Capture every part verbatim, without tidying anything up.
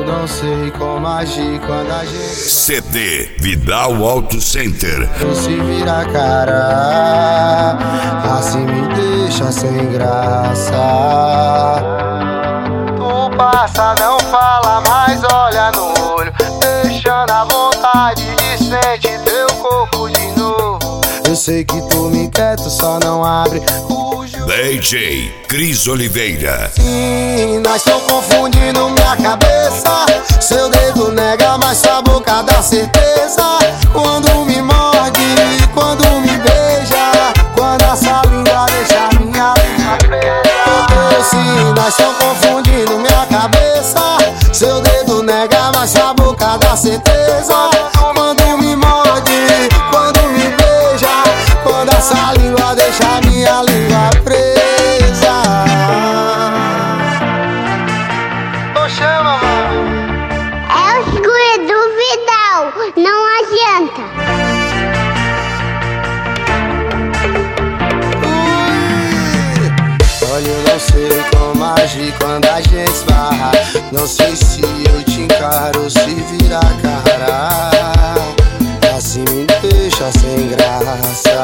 não sei como agir quando a gente C D Vidal Auto Center. se vira a cara, assim me deixa sem graça. Tu passa, não fala, mas olha no olho, deixando a vontade de sentir teu corpo de novo. Eu sei que tu me quer, tu só não abre o jogo. D J Cris Oliveira. Sim, nós tão confundindo minha cabeça. Seu dedo nega, mas sua boca dá certeza. Quando me morde, quando me beija, quando essa língua deixa minha língua presa. Sim, nós tão confundindo minha cabeça. Seu dedo nega, mas sua boca dá certeza. Quando me morde, quando me beija, quando essa língua deixa minha língua presa. Ô, chama, mano. É o seguro do Vidal, não adianta. Ui. Olha, eu não sei como agir quando a gente esbarra. Não sei se eu te encaro ou se vira a cara. Assim me deixa sem graça.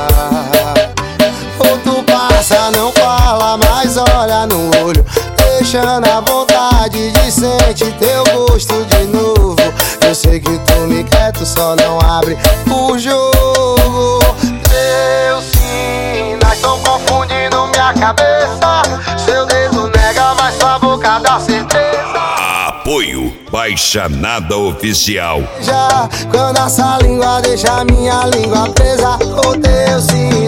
Ou tu passa, não fala, mas olha no olho, deixando a vontade de sentir teu gosto de novo. Eu sei que tu me quer, tu só não abre o jogo. Eu sim, nós tão confundindo minha cabeça. Seu dedo nega, mas sua boca dá certeza. Apoio Baixa Nada Oficial. Já quando essa língua deixa minha língua presa. O teu sim